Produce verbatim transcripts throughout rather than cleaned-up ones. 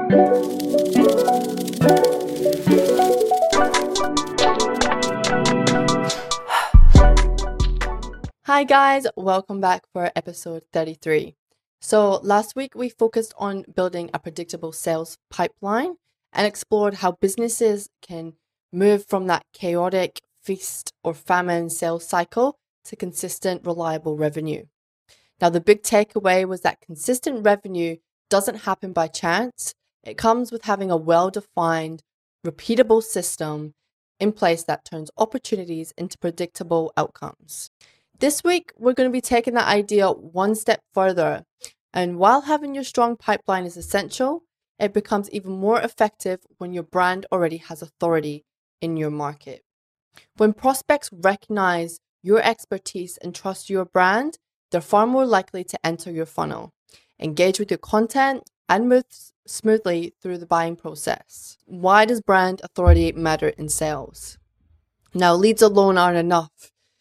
Hi guys, welcome back for episode thirty-three. So last week we focused on building a predictable sales pipeline and explored how businesses can move from that chaotic feast or famine sales cycle to consistent, reliable revenue. Now the big takeaway was that consistent revenue doesn't happen by chance. It comes with having a well-defined, repeatable system in place that turns opportunities into predictable outcomes. This week, we're going to be taking that idea one step further. And while having your strong pipeline is essential, it becomes even more effective when your brand already has authority in your market. When prospects recognize your expertise and trust your brand, they're far more likely to enter your funnel, engage with your content, and move smoothly through the buying process. Why does brand authority matter in sales? Now, leads alone aren't enough,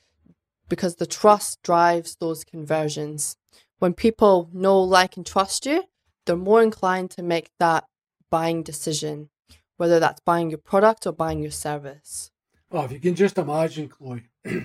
because the trust drives those conversions. When people know, like, and trust you, they're more inclined to make that buying decision, whether that's buying your product or buying your service. Well, if you can just imagine, Chloe,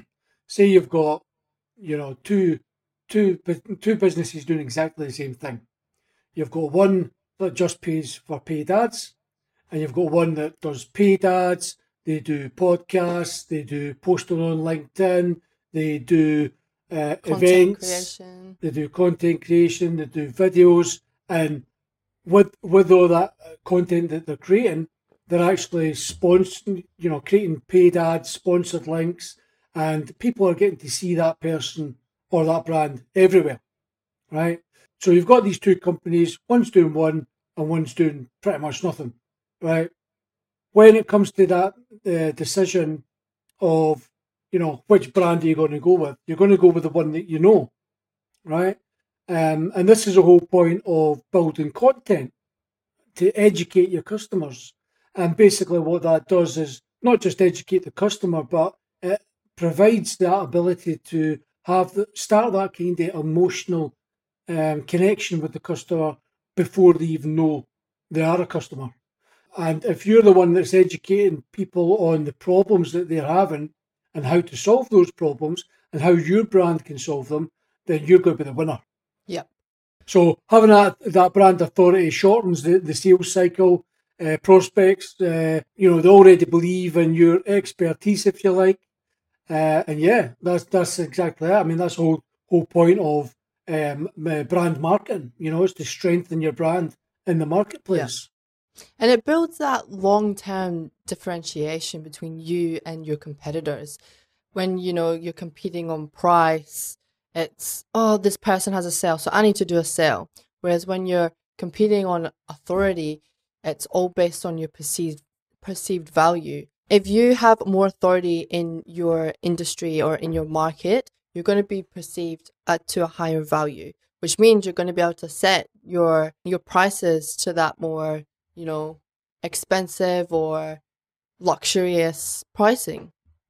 say you've got, you know, two, two, two businesses doing exactly the same thing. You've got one that just pays for paid ads, and you've got one that does paid ads. They do podcasts, they do posting on LinkedIn, they do uh, events, creation. They do content creation, they do videos, and with with all that content that they're creating, they're actually sponsoring, you know, creating paid ads, sponsored links, and people are getting to see that person or that brand everywhere, right? So you've got these two companies, one's doing one and one's doing pretty much nothing, right? When it comes to that uh, decision of, you know, which brand are you going to go with? You're going to go with the one that you know, right? Um, and this is the whole point of building content, to educate your customers. And basically what that does is not just educate the customer, but it provides that ability to have the, start that kind of emotional um, connection with the customer before they even know they are a customer. And if you're the one that's educating people on the problems that they're having, and how to solve those problems and how your brand can solve them, then you're going to be the winner. Yep. So having that, that brand authority shortens the, the sales cycle. Uh, prospects, uh, you know, they already believe in your expertise, if you like. Uh, and yeah, that's that's exactly it. I mean, that's the whole, whole point of um, brand marketing, you know, is to strengthen your brand in the marketplace. Yeah. And it builds that long-term differentiation between you and your competitors. When, you know, you're competing on price, it's, oh, this person has a sale, so I need to do a sale. Whereas when you're competing on authority, it's all based on your perceived perceived value. If you have more authority in your industry or in your market, you're going to be perceived at, to a higher value, which means you're going to be able to set your your prices to that more, you know, expensive or luxurious pricing.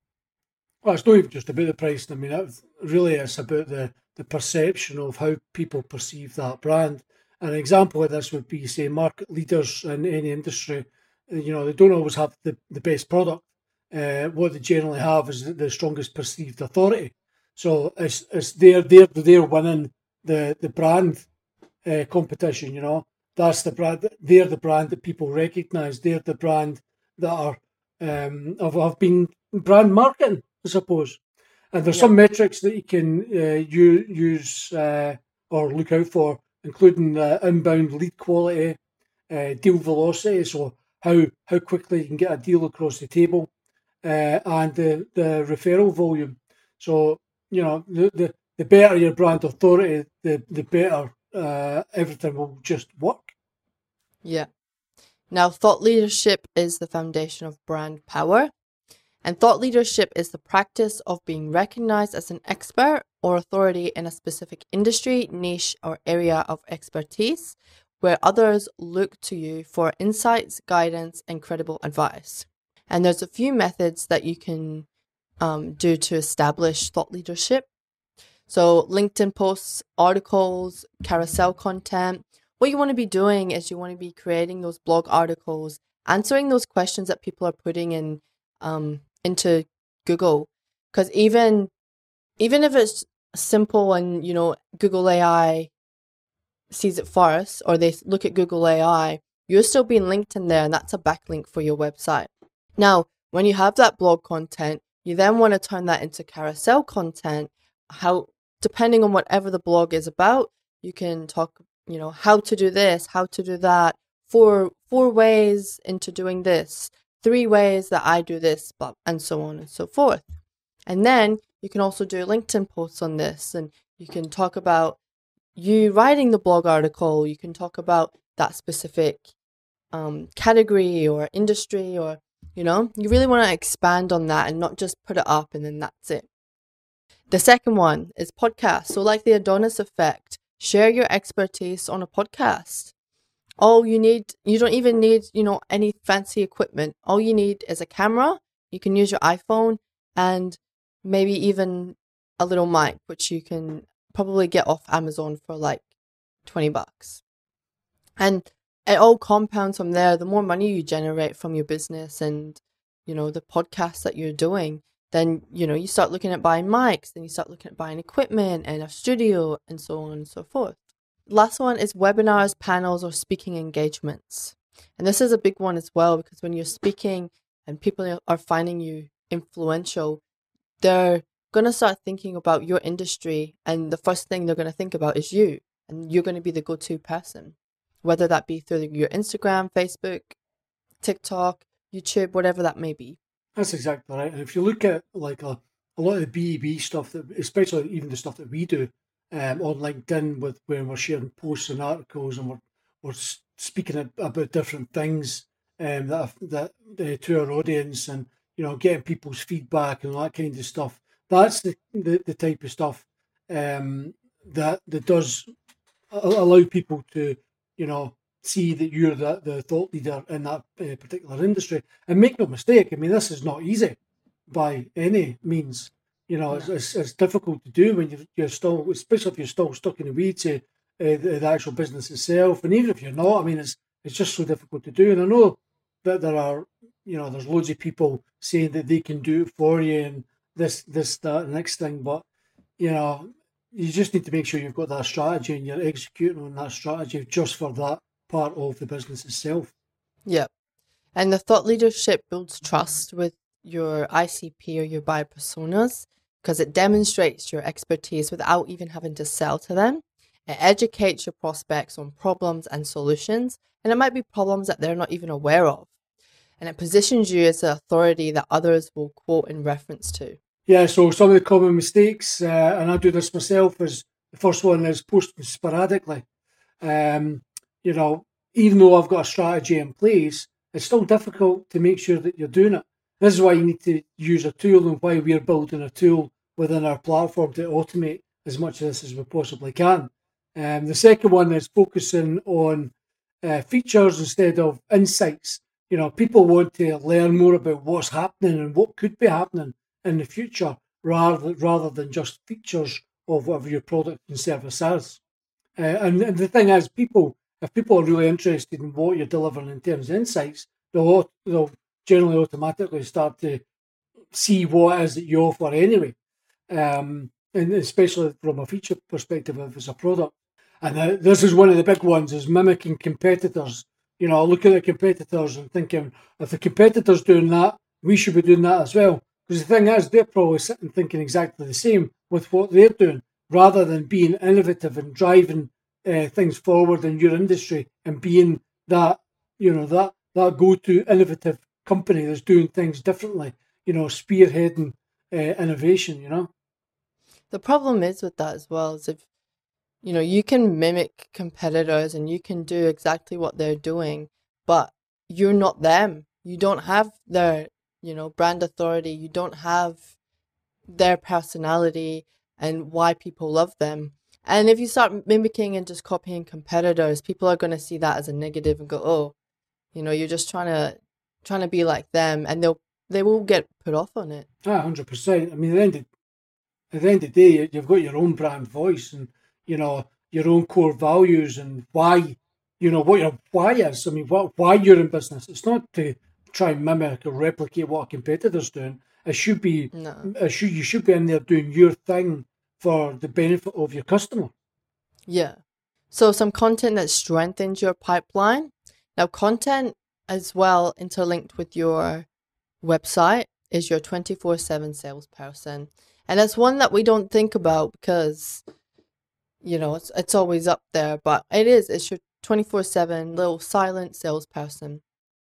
Well, it's not even just about the price. I mean, it really is about the, the perception of how people perceive that brand. An example of this would be, say, market leaders in any industry. You know, they don't always have the, the best product. Uh, what they generally have is the strongest perceived authority. So it's it's they're they're they're winning the the brand uh, competition. You know, that's the brand. They're the brand that people recognise. They're the brand that are um have, have been brand marketing, I suppose. And there's yeah. some metrics that you can uh, you, use uh, or look out for, including uh, inbound lead quality, uh, deal velocity, so how how quickly you can get a deal across the table, uh, and the, the referral volume. So, you know, the, the, the better your brand authority, the, the better uh, everything will just work. Yeah. Now, thought leadership is the foundation of brand power. And thought leadership is the practice of being recognized as an expert or authority in a specific industry, niche, or area of expertise, where others look to you for insights, guidance, and credible advice. And there's a few methods that you can um, do to establish thought leadership. So LinkedIn posts, articles, carousel content, what you want to be doing is you want to be creating those blog articles, answering those questions that people are putting in um, into Google. Because even even if it's simple and, you know, Google A I sees it first, or they look at Google A I, you're still being linked in there, and that's a backlink for your website. Now, when you have that blog content, you then want to turn that into carousel content. How, depending on whatever the blog is about, you can talk, you know, how to do this, how to do that, four four ways into doing this, three ways that I do this, but and so on and so forth. And then you can also do LinkedIn posts on this, and you can talk about you writing the blog article. You can talk about that specific um, category or industry, or, you know, you really want to expand on that and not just put it up and then that's it. The second one is podcasts. So like the Adonis effect, share your expertise on a podcast. All you need, you don't even need, you know, any fancy equipment. All you need is a camera. You can use your iPhone and maybe even a little mic, which you can probably get off Amazon for like twenty bucks. And it all compounds from there. The more money you generate from your business and, you know, the podcasts that you're doing, then, you know, you start looking at buying mics, then you start looking at buying equipment and a studio and so on and so forth. Last one is webinars, panels, or speaking engagements. And this is a big one as well, because when you're speaking and people are finding you influential, they're going to start thinking about your industry, and the first thing they're going to think about is you, and you're going to be the go-to person, whether that be through your Instagram, Facebook, TikTok, YouTube, whatever that may be. That's exactly right. And if you look at like a, a lot of the B two B stuff, that, especially even the stuff that we do um, on LinkedIn, with when we're sharing posts and articles and we're we're speaking about different things um, that that uh, to our audience, and, you know, getting people's feedback and all that kind of stuff. That's the, the, the type of stuff um, that that does allow people to, you know, see that you're the, the thought leader in that uh, particular industry. And make no mistake, I mean, this is not easy by any means. You know, it's, it's, it's difficult to do when you're, you're still, especially if you're still stuck in the weeds of uh, the, the actual business itself. And even if you're not, I mean, it's it's just so difficult to do. And I know that there are, you know, there's loads of people saying that they can do it for you and this, this, that, and next thing. But, you know, you just need to make sure you've got that strategy and you're executing on that strategy just for that part of the business itself. Yeah. And the thought leadership builds trust with your I C P or your buyer personas, because it demonstrates your expertise without even having to sell to them. It educates your prospects on problems and solutions, and it might be problems that they're not even aware of. And it positions you as an authority that others will quote in reference to. Yeah, so some of the common mistakes, uh, and I do this myself, is the first one is posting sporadically. Um, you know, even though I've got a strategy in place, it's still difficult to make sure that you're doing it. This is why you need to use a tool, and why we're building a tool within our platform to automate as much of this as we possibly can. Um, the second one is focusing on uh, features instead of insights. You know, people want to learn more about what's happening and what could be happening in the future, rather rather than just features of whatever your product and service is. Uh, and, and the thing is, people, if people are really interested in what you're delivering in terms of insights, they'll, they'll generally automatically start to see what it is that you offer anyway. Um, and especially from a feature perspective, if it's a product. And uh, this is one of the big ones, is mimicking competitors. You know, looking at competitors and thinking, if the competitor's doing that, we should be doing that as well. Because the thing is, they're probably sitting thinking exactly the same with what they're doing, rather than being innovative and driving uh, things forward in your industry and being that, you know, that, that go-to innovative company that's doing things differently, you know, spearheading uh, innovation, you know. The problem is with that as well is if, you know, you can mimic competitors and you can do exactly what they're doing, but you're not them. You don't have their, you know, brand authority. You don't have their personality and why people love them. And if you start mimicking and just copying competitors, people are going to see that as a negative and go, oh, you know, you're just trying to trying to be like them, and they'll they will get put off on it. Ah, one hundred percent. I mean, at the end of, at the end of the day, you've got your own brand voice and, you know, your own core values and why you know, what your why is. I mean, what why you're in business. It's not to try and mimic or replicate what a competitor's doing. It should be, No. it should, you should be in there doing your thing for the benefit of your customer. Yeah. So some content that strengthens your pipeline. Now, content as well interlinked with your website is your twenty-four seven salesperson. And that's one that we don't think about because, you know, it's, it's always up there, but it is. It's your twenty-four seven little silent salesperson.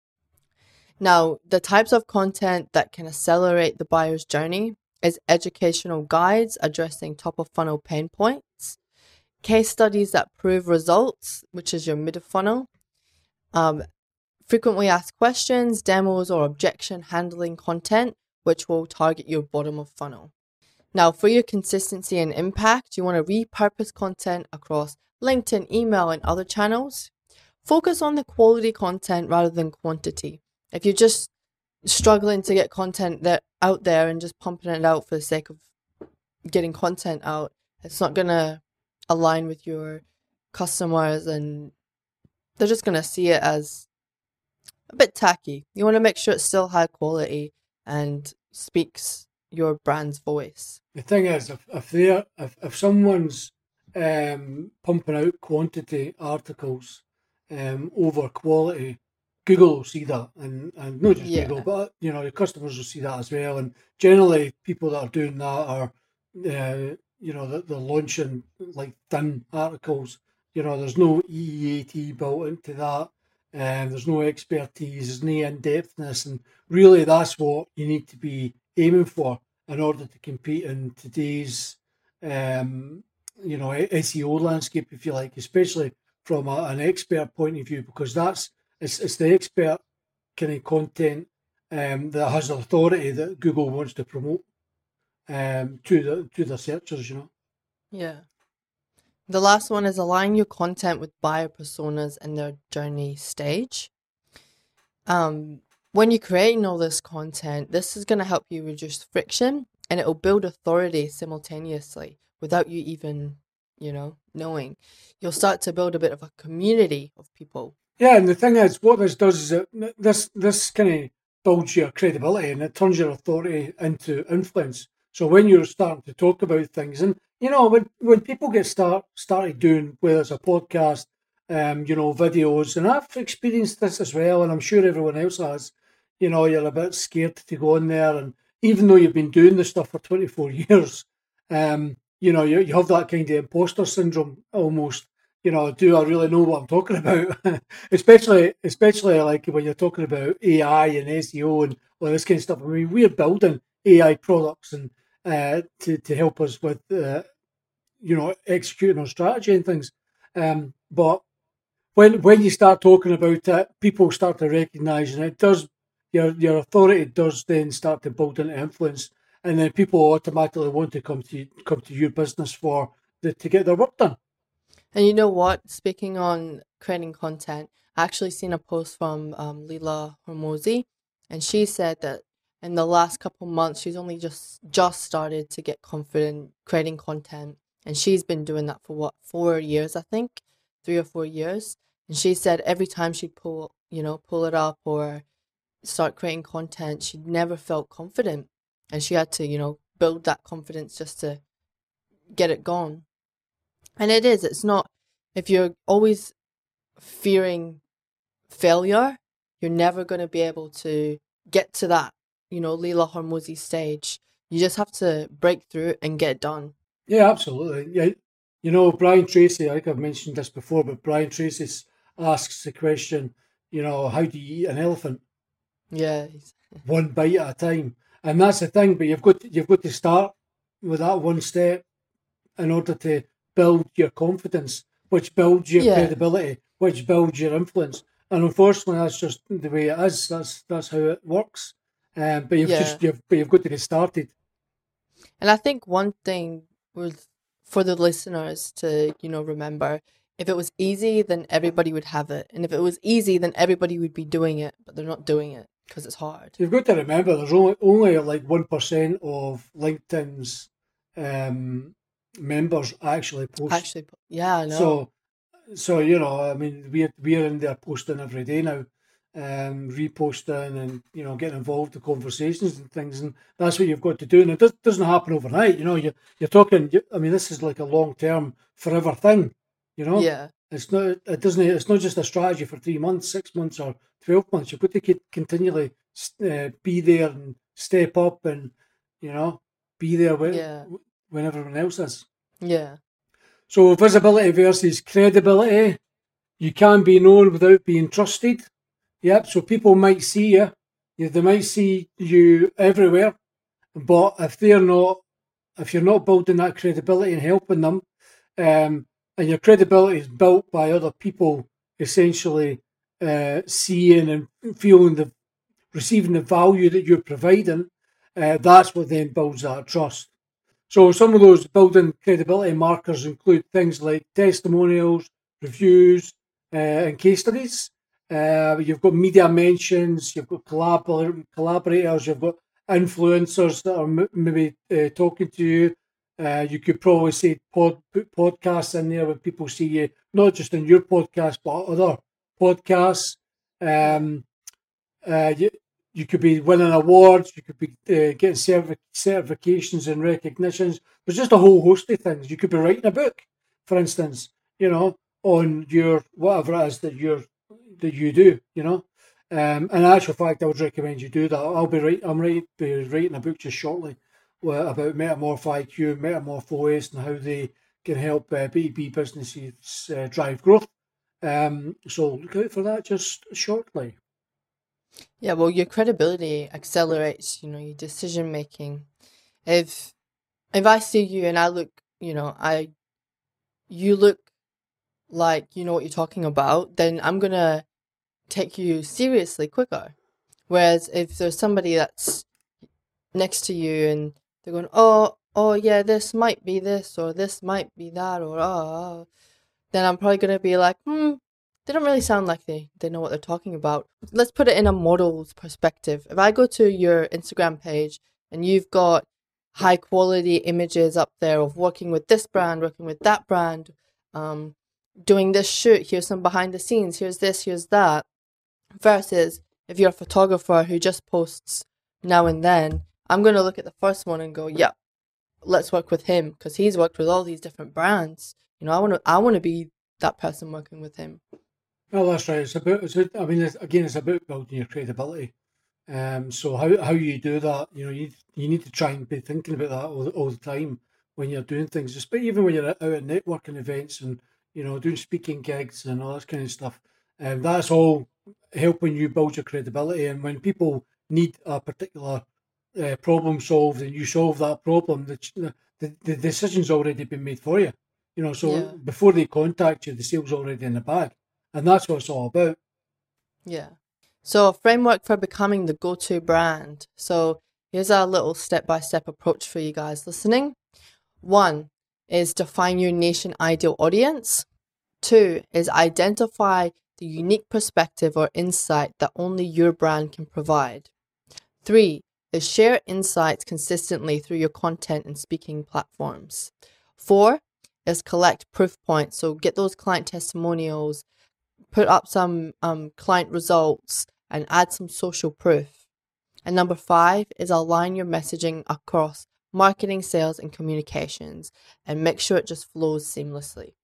Now, the types of content that can accelerate the buyer's journey is educational guides addressing top of funnel pain points, case studies that prove results, which is your mid funnel, um, frequently asked questions, demos, or objection handling content, which will target your bottom of funnel. Now, for your consistency and impact, you want to repurpose content across LinkedIn, email, and other channels. Focus on the quality content rather than quantity. If you're just struggling to get content that out there and just pumping it out for the sake of getting content out, it's not going to align with your customers and they're just going to see it as a bit tacky. You want to make sure it's still high quality and speaks your brand's voice. The thing is, if if they're if, if someone's um, pumping out quantity articles um, over quality, Google will see that, and, and not just Yeah. Google, but you know your customers will see that as well. And generally, people that are doing that are, uh, you know, they're, they're launching like thin articles. You know, there's no E E A T built into that. Um, there's no expertise, there's no in-depthness, and really that's what you need to be aiming for in order to compete in today's, um, you know, S E O landscape, if you like, especially from a, an expert point of view, because that's it's, it's the expert kind of content um, that has authority that Google wants to promote um, to the to the searchers, you know. Yeah. The last one is align your content with buyer personas and their journey stage. Um, when you're creating all this content, this is going to help you reduce friction and it will build authority simultaneously without you even, you know, knowing. You'll start to build a bit of a community of people. Yeah, and the thing is, what this does is it this this kind of builds your credibility and it turns your authority into influence. So when you're starting to talk about things, and you know, when when people get start started doing whether it's a podcast, um, you know, videos, and I've experienced this as well, and I'm sure everyone else has. You know, you're a bit scared to go on there, and even though you've been doing this stuff for twenty-four years, um, you know, you you have that kind of imposter syndrome almost. You know, do I really know what I'm talking about? especially, especially like when you're talking about A I and S E O and all this kind of stuff. I mean, we're building A I products and uh, to to help us with, uh, you know, executing our strategy and things. Um, but when when you start talking about it, people start to recognise, and it does your your authority does then start to build into influence, and then people automatically want to come to come to your business for the, to get their work done. And you know what? Speaking on creating content, I actually seen a post from um, Leela Hormozi, and she said that in the last couple months, she's only just just started to get confident creating content, and she's been doing that for what, four years, I think, three or four years. And she said every time she'd pull, you know, pull it up or start creating content, she never felt confident, and she had to, you know, build that confidence just to get it going. And it is, it's not, if you're always fearing failure, you're never going to be able to get to that, you know, Leela Hormozi stage. You just have to break through and get it done. Yeah, absolutely. Yeah, you know, Brian Tracy, I think I've mentioned this before, but Brian Tracy asks the question, you know, how do you eat an elephant? Yeah. One bite at a time. And that's the thing, but you've got to, you've got to start with that one step in order to build your confidence, which builds your Yeah. credibility, which builds your influence. And unfortunately, that's just the way it is. That's that's how it works. Um, but you've Yeah. just you've but you've got to get started. And I think one thing with for the listeners to, you know, remember, if it was easy, then everybody would have it. And if it was easy, then everybody would be doing it, but they're not doing it because it's hard. You've got to remember there's only only like one percent of LinkedIn's um, members actually post. Actually, yeah, I know. So so you know, I mean, we're we're in there posting every day now, um, reposting and you know getting involved in conversations and things, and that's what you've got to do. And it does, doesn't happen overnight. You know, you you're talking. You, I mean, this is like a long term, forever thing. You know, Yeah. it's not. It doesn't. It's not just a strategy for three months, six months, or twelve months. You've got to keep, continually uh, be there and step up, and you know, be there when, Yeah. when everyone else is. Yeah. So visibility versus credibility. You can be known without being trusted. Yep. So people might see you. Yeah, they might see you everywhere, but if they're not, if you're not building that credibility and helping them, um, and your credibility is built by other people essentially uh, seeing and feeling the receiving the value that you're providing, uh, that's what then builds that trust. So some of those building credibility markers include things like testimonials, reviews, uh, and case studies. Uh, you've got media mentions, you've got collabor- collaborators, you've got influencers that are m- maybe uh, talking to you. Uh, you could probably say pod, put podcasts in there when people see you, not just in your podcast, but other podcasts. Yeah. Um, uh, you, you could be winning awards, you could be uh, getting certi- certifications and recognitions. There's just a whole host of things. You could be writing a book, for instance, you know, on your whatever it is that you're that you do, you know. Um, in actual fact, I would recommend you do that. I'll be right. I'm right. Be writing a book just shortly uh, about Metamorph I Q, Metamorph O S, and how they can help uh, B two B businesses uh, drive growth. Um, so look out for that just shortly. Yeah, well, your credibility accelerates, you know, your decision making. If if I see you and I look, you know, I you look like you know what you're talking about, then I'm gonna take you seriously quicker. Whereas if there's somebody that's next to you and they're going, oh, oh yeah, this might be this or this might be that or oh, then I'm probably gonna be like, hmm, they don't really sound like they, they know what they're talking about. Let's put it in a model's perspective. If I go to your Instagram page and you've got high quality images up there of working with this brand, working with that brand, um, doing this shoot, here's some behind the scenes, here's this, here's that, versus if you're a photographer who just posts now and then, I'm going to look at the first one and go, yeah, let's work with him because he's worked with all these different brands. You know, I want to, I want to be that person working with him. Well, that's right. It's about. It's, I mean, it's, again, it's about building your credibility. Um, so how how you do that, you know, you you need to try and be thinking about that all, all the time when you're doing things, just even when you're out at networking events and you know doing speaking gigs and all that kind of stuff. And um, that's all helping you build your credibility. And when people need a particular uh, problem solved and you solve that problem, the, the the decision's already been made for you. You know, so Yeah. before they contact you, the sale's already in the bag, and that's what it's all about. Yeah. So a framework for becoming the go-to brand. So here's our little step-by-step approach for you guys listening. One is define your niche and ideal audience. Two is identify the unique perspective or insight that only your brand can provide. Three is share insights consistently through your content and speaking platforms. Four is collect proof points. So get those client testimonials, put up some um, client results, and add some social proof. And number five is align your messaging across marketing, sales, and communications, and make sure it just flows seamlessly.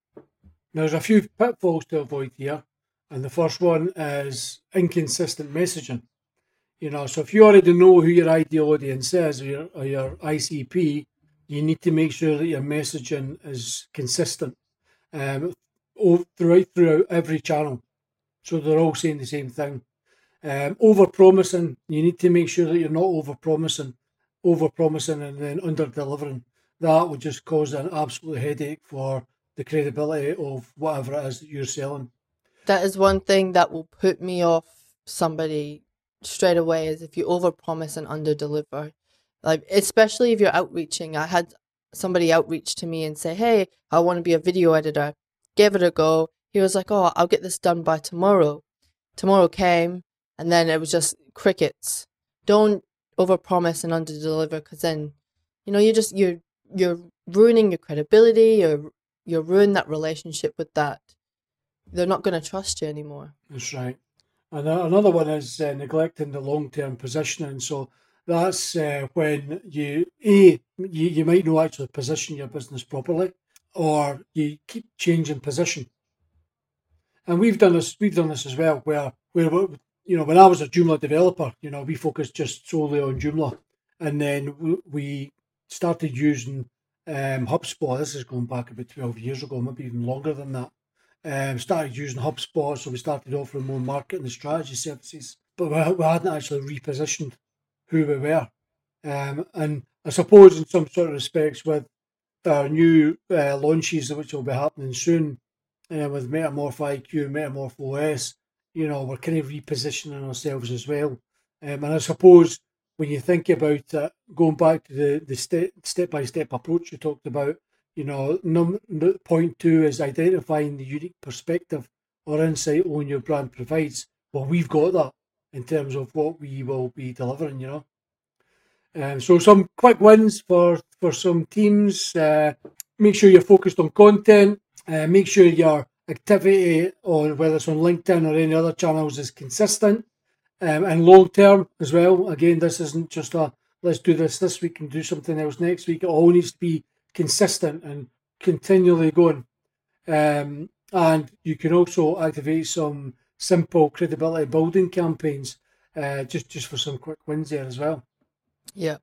Now, there's a few pitfalls to avoid here, and the first one is inconsistent messaging. You know, so if you already know who your ideal audience is or your, or your I C P, you need to make sure that your messaging is consistent um, throughout throughout every channel, so they're all saying the same thing. Um, over promising, you need to make sure that you're not over promising, over promising and then under delivering. That would just cause an absolute headache for the credibility of whatever it is that you're selling. That is one thing that will put me off somebody straight away, is if you overpromise and underdeliver. Like, especially if you're outreaching. I had somebody outreach to me and say, hey, I want to be a video editor. Gave it a go. He was like, oh, I'll get this done by tomorrow. Tomorrow came, and then it was just crickets. Don't overpromise and underdeliver, because then, you know, you're just you're you're ruining your credibility. You're you're ruining that relationship with that they're not going to trust you anymore. That's right. And another one is uh, neglecting the long-term positioning. So that's uh, when you, A, you, you might not actually position your business properly, or you keep changing position. And we've done this, we've done this as well, where, where, you know, when I was a Joomla developer, you know, we focused just solely on Joomla. And then we, we started using um, HubSpot. This is going back about twelve years ago, maybe even longer than that. Um, started using HubSpot, so we started offering more marketing and strategy services, but we, we hadn't actually repositioned who we were. Um, and I suppose in some sort of respects with our new uh, launches, which will be happening soon, uh, with Metamorph I Q, Metamorph O S, you know, we're kind of repositioning ourselves as well. Um, and I suppose when you think about it, going back to the, the step, step-by-step approach you talked about, you know, num- point two is identifying the unique perspective or insight on your brand provides. Well, we've got that in terms of what we will be delivering, you know. Um, so some quick wins for, for some teams. Uh, make sure you're focused on content. Uh, make sure your activity, on whether it's on LinkedIn or any other channels, is consistent um, and long term as well. Again, this isn't just a let's do this this week and do something else next week. It all needs to be consistent and continually going. Um, and you can also activate some simple credibility building campaigns, uh, just just for some quick wins there as well. Yeah.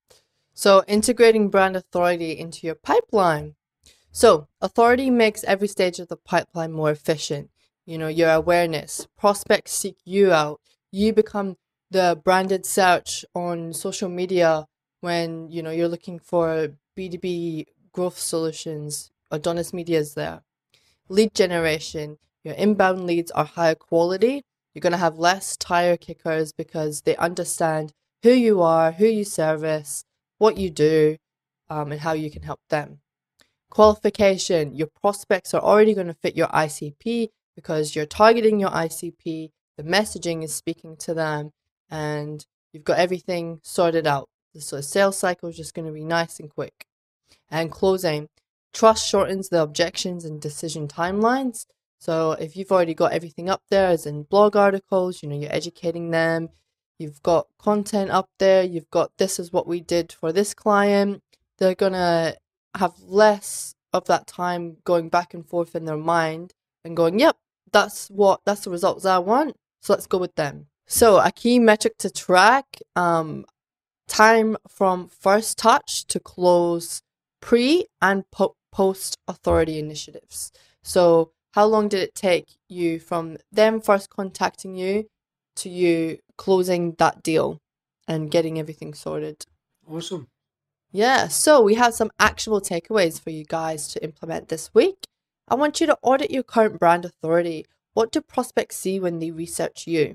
So integrating brand authority into your pipeline. So authority makes every stage of the pipeline more efficient. You know, your awareness, prospects seek you out. You become the branded search on social media when, you know, you're looking for B two B growth solutions. Adonis Media is there. Lead generation. Your inbound leads are higher quality. You're going to have less tire kickers because they understand who you are, who you service, what you do, um, and how you can help them. Qualification. Your prospects are already going to fit your I C P because you're targeting your I C P, the messaging is speaking to them, and you've got everything sorted out. So the sales cycle is just going to be nice and quick. And closing. Trust shortens the objections and decision timelines. So if you've already got everything up there, as in blog articles, you know, you're educating them, you've got content up there, you've got this is what we did for this client, they're going to have less of that time going back and forth in their mind and going, yep, that's what, that's the results I want, so let's go with them. So a key metric to track, um, time from first touch to close pre and po- post authority initiatives. So how long did it take you from them first contacting you to you closing that deal and getting everything sorted? Awesome. Yeah, so we have some actionable takeaways for you guys to implement this week. I want you to audit your current brand authority. What do prospects see when they research you?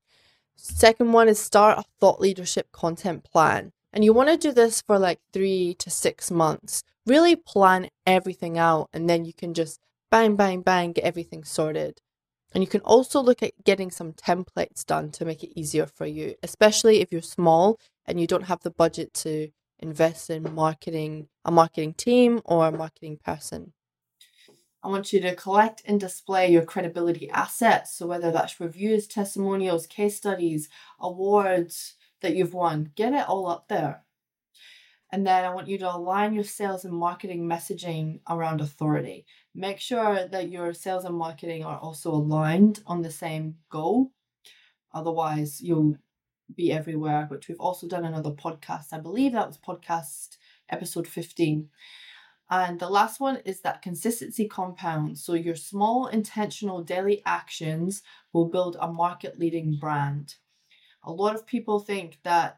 Second one is start a thought leadership content plan. And you want to do this for like three to six months. Really plan everything out, and then you can just bang, bang, bang, get everything sorted. And you can also look at getting some templates done to make it easier for you, especially if you're small and you don't have the budget to invest in marketing, a marketing team or a marketing person. I want you to collect and display your credibility assets. So whether that's reviews, testimonials, case studies, awards that you've won, get it all up there. And then I want you to align your sales and marketing messaging around authority. Make sure that your sales and marketing are also aligned on the same goal. Otherwise, you'll be everywhere, which we've also done another podcast. I believe that was podcast episode fifteen. And the last one is that consistency compounds. So your small intentional daily actions will build a market leading brand. A lot of people think that,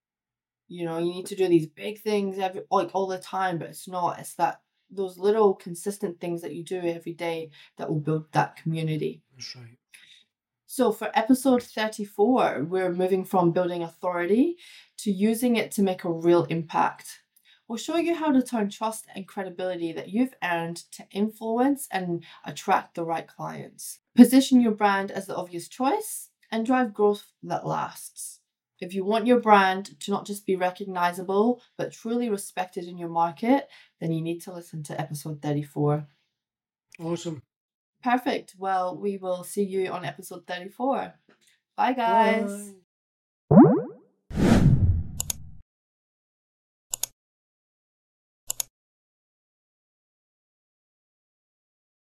you know, you need to do these big things every like all the time, but it's not. It's that those little consistent things that you do every day that will build that community. That's right. So for episode thirty-four, we're moving from building authority to using it to make a real impact. We'll show you how to turn trust and credibility that you've earned to influence and attract the right clients. Position your brand as the obvious choice and drive growth that lasts. If you want your brand to not just be recognizable, but truly respected in your market, then you need to listen to episode thirty-four. Awesome. Perfect. Well, we will see you on episode thirty-four. Bye, guys. Bye.